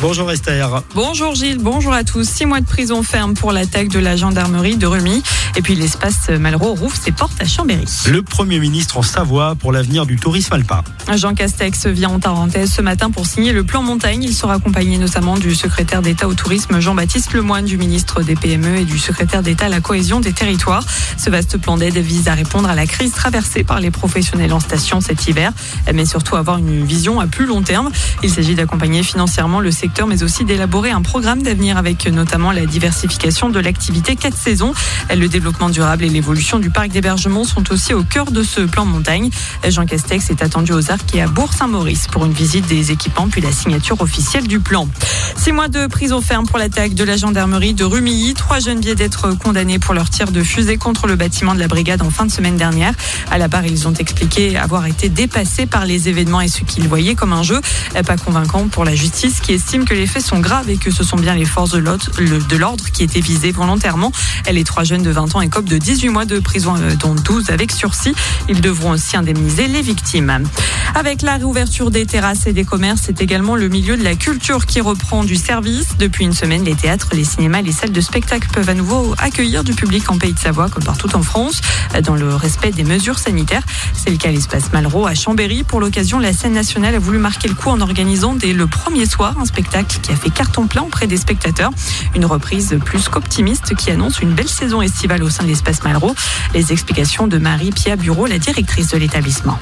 Bonjour Esther. Bonjour Gilles, bonjour à tous. 6 mois de prison ferme pour l'attaque de la gendarmerie de Rumi. Et puis l'espace Malraux rouvre ses portes à Chambéry. Le Premier ministre en Savoie pour l'avenir du tourisme alpin. Jean Castex vient en Tarentaise ce matin pour signer le plan montagne. Il sera accompagné notamment du secrétaire d'État au tourisme Jean-Baptiste Lemoyne, du ministre des PME et du secrétaire d'État à la cohésion des territoires. Ce vaste plan d'aide vise à répondre à la crise traversée par les professionnels en station cet hiver, mais surtout avoir une vision à plus long terme. Il s'agit d'accompagner financièrement le secteur, mais aussi d'élaborer un programme d'avenir avec notamment la diversification de l'activité 4 saisons. Le développement durable et l'évolution du parc d'hébergement sont aussi au cœur de ce plan montagne. Jean Castex est attendu aux Arcs et à Bourg-Saint-Maurice pour une visite des équipements puis la signature officielle du plan. 6 mois de prison ferme pour l'attaque de la gendarmerie de Rumilly. 3 jeunes viennent d'être condamnés pour leur tir de fusée contre le bâtiment de la brigade en fin de semaine dernière. À la barre, ils ont expliqué avoir été dépassés par les événements et ce qu'ils voyaient comme un jeu. Pas convaincant pour la justice qui estime que les faits sont graves et que ce sont bien les forces de l'ordre qui étaient visées volontairement. Les 3 jeunes de 20 ans écopent de 18 mois de prison, dont 12 avec sursis. Ils devront aussi indemniser les victimes. Avec la réouverture des terrasses et des commerces, c'est également le milieu de la culture qui reprend du service. Depuis une semaine, les théâtres, les cinémas, les salles de spectacle peuvent à nouveau accueillir du public en Pays de Savoie, comme partout en France, dans le respect des mesures sanitaires. C'est le cas à l'espace Malraux à Chambéry. Pour l'occasion, la scène nationale a voulu marquer le coup en organisant dès le premier soir un spectacle qui a fait carton plein auprès des spectateurs. Une reprise plus qu'optimiste qui annonce une belle saison estivale au sein de l'espace Malraux. Les explications de Marie-Pia Bureau, la directrice de l'établissement.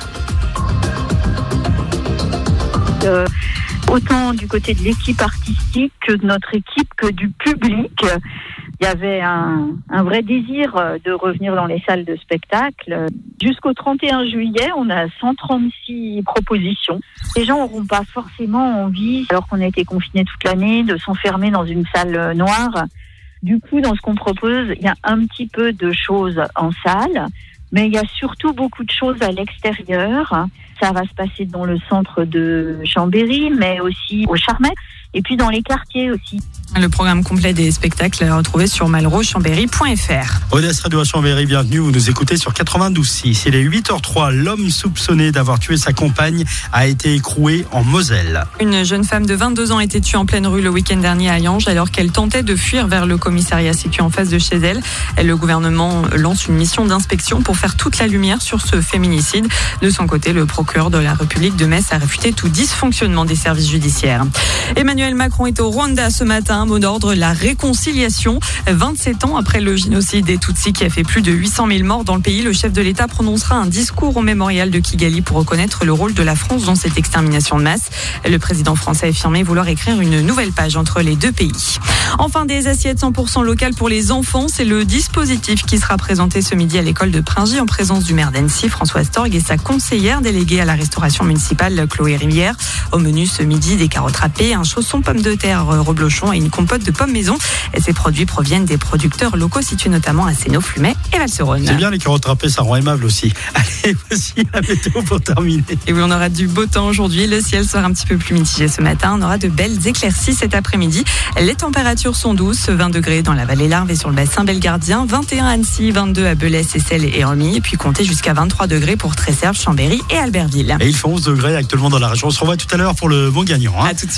Autant du côté de l'équipe artistique que de notre équipe que du public. Il y avait un vrai désir de revenir dans les salles de spectacle. Jusqu'au 31 juillet, on a 136 propositions. Les gens n'auront pas forcément envie, alors qu'on a été confinés toute l'année, de s'enfermer dans une salle noire. Du coup, dans ce qu'on propose, il y a un petit peu de choses en salle, mais il y a surtout beaucoup de choses à l'extérieur. Ça va se passer dans le centre de Chambéry, mais aussi au Charmet, et puis dans les quartiers aussi. Le programme complet des spectacles est retrouvé sur malrauxchambéry.fr. Odessa Radio à Chambéry, bienvenue, vous nous écoutez sur 92.6. Il est 8h03, l'homme soupçonné d'avoir tué sa compagne a été écroué en Moselle. Une jeune femme de 22 ans a été tuée en pleine rue le week-end dernier à Yange alors qu'elle tentait de fuir vers le commissariat situé en face de chez elle. Le gouvernement lance une mission d'inspection pour faire toute la lumière sur ce féminicide. De son côté, le procureur de la République de Metz a réfuté tout dysfonctionnement des services judiciaires. Emmanuel Macron est au Rwanda ce matin. Mot d'ordre, la réconciliation. 27 ans après le génocide des Tutsis qui a fait plus de 800 000 morts dans le pays, le chef de l'État prononcera un discours au mémorial de Kigali pour reconnaître le rôle de la France dans cette extermination de masse. Le président français a affirmé vouloir écrire une nouvelle page entre les deux pays. Enfin, des assiettes 100% locales pour les enfants. C'est le dispositif qui sera présenté ce midi à l'école de Pringy en présence du maire d'Annecy, Françoise Torgue, et sa conseillère déléguée à la restauration municipale, Chloé Rivière. Au menu ce midi, des carottes râpées, un chausson pomme de terre reblochon et une compote de pommes maison. Et ces produits proviennent des producteurs locaux situés notamment à Sénaux, Flumet et Valserone. C'est bien, les carottes râpées, ça rend aimable aussi. Allez, voici la météo pour terminer. Et oui, on aura du beau temps aujourd'hui. Le ciel sera un petit peu plus mitigé ce matin. On aura de belles éclaircies cet après-midi. Les températures sont douces, 20 degrés dans la vallée Larve et sur le bassin belgardien, 21 à Annecy, 22 à Belay, Seyssel et Remy, et puis comptez jusqu'à 23 degrés pour Tresserve, Chambéry et Albertville. Et il fait 11 degrés actuellement dans la région. On se revoit tout à l'heure pour le bon gagnant. À tout de suite.